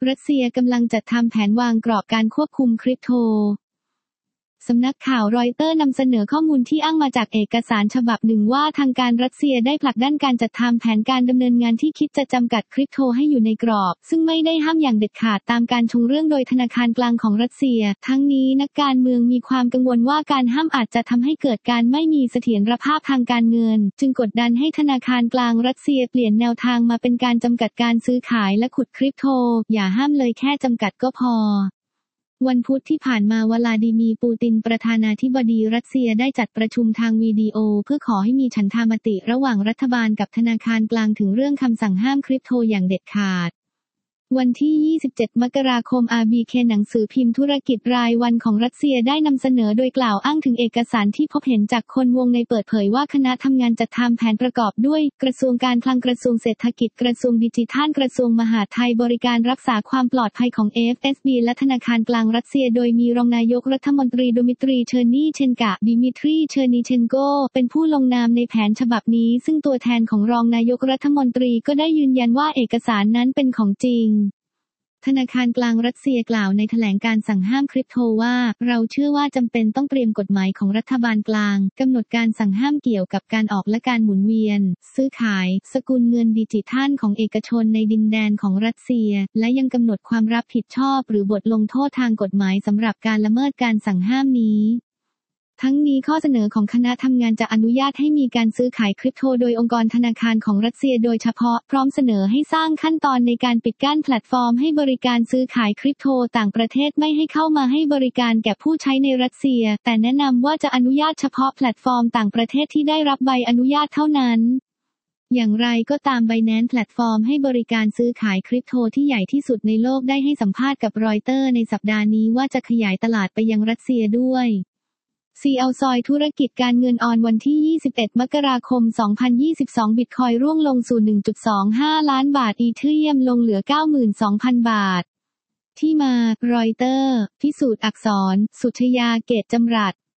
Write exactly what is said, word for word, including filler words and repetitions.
รัสเซียกำลังจัดทำแผนวางกรอบการควบคุมคริปโตสำนักข่าวรอยเตอร์นำเสนอข้อมูลที่อ้างมาจากเอกสารฉบับหนึ่งว่าทางการรัสเซียได้ผลักดันการจัดทำแผนการดำเนินงานที่คิดจะจำกัดคริปโตให้อยู่ในกรอบซึ่งไม่ได้ห้ามอย่างเด็ดขาดตามการชงเรื่องโดยธนาคารกลางของรัสเซียทั้งนี้นักการเมืองมีความกังวลว่าการห้ามอาจจะทำให้เกิดการไม่มีเสถียรภาพทางการเงินจึงกดดันให้ธนาคารกลางรัสเซียเปลี่ยนแนวทางมาเป็นการจำกัดการซื้อขายและขุดคริปโตอย่าห้ามเลยแค่จำกัดก็พอวันพุธที่ผ่านมาวลาดิมีร์ ปูตินประธานาธิบดีรัสเซียได้จัดประชุมทางวิดีโอเพื่อขอให้มีฉันทามติระหว่างรัฐบาลกับธนาคารกลางถึงเรื่องคำสั่งห้ามคริปโตอย่างเด็ดขาดวันที่ ยี่สิบเจ็ด มกราคม อาร์ บี เค หนังสือพิมพ์ธุรกิจรายวันของรัสเซียได้นำเสนอโดยกล่าวอ้างถึงเอกสารที่พบเห็นจากคนวงในเปิดเผยว่าคณะทำงานจัดทำแผนประกอบด้วยกระทรวงการคลังกระทรวงเศรษฐกิจกระทรวงดิจิทัลกระทรวงมหาดไทยบริการรักษาความปลอดภัยของ เอ เอฟ เอส บี และธนาคารกลางรัสเซียโดยมีรองนายกรัฐมนตรีโดมิตรีเชอร์นีเชนกะดิมิทรีเชอร์นีเชนโกเป็นผู้ลงนามในแผนฉบับนี้ซึ่งตัวแทนของรองนายกรัฐมนตรีก็ได้ยืนยันว่าเอกสารนั้นเป็นของจริงธนาคารกลางรัสเซียกล่าวในแถลงการสั่งห้ามคริปโตว่าเราเชื่อว่าจำเป็นต้องเตรียมกฎหมายของรัฐบาลกลางกำหนดการสั่งห้ามเกี่ยวกับการออกและการหมุนเวียนซื้อขายสกุลเงินดิจิทัลของเอกชนในดินแดนของรัสเซียและยังกำหนดความรับผิดชอบหรือบทลงโทษทางกฎหมายสำหรับการละเมิดการสั่งห้ามนี้ทั้งนี้ข้อเสนอของคณะทำงานจะอนุญาตให้มีการซื้อขายคริปโตโดยองค์กรธนาคารของรัสเซียโดยเฉพาะพร้อมเสนอให้สร้างขั้นตอนในการปิดกั้นแพลตฟอร์มให้บริการซื้อขายคริปโตต่างประเทศไม่ให้เข้ามาให้บริการแก่ผู้ใช้ในรัสเซียแต่แนะนำว่าจะอนุญาตเฉพาะแพลตฟอร์มต่างประเทศที่ได้รับใบอนุญาตเท่านั้นอย่างไรก็ตาม Binance แพลตฟอร์มให้บริการซื้อขายคริปโตที่ใหญ่ที่สุดในโลกได้ให้สัมภาษณ์กับรอยเตอร์ในสัปดาห์นี้ว่าจะขยายตลาดไปยังรัสเซียด้วยซี แอล ซอยธุรกิจการเงินออนวันที่ ยี่สิบเอ็ด มกราคม สองพันยี่สิบสอง บิตคอยน์ร่วงลงสู่ หนึ่งจุดสองห้า ล้านบาทอีเธเรียมลงเหลือ เก้าหมื่นสองพัน บาทที่มารอยเตอร์พิสูจน์อักษรสุชยาเกตจำรัด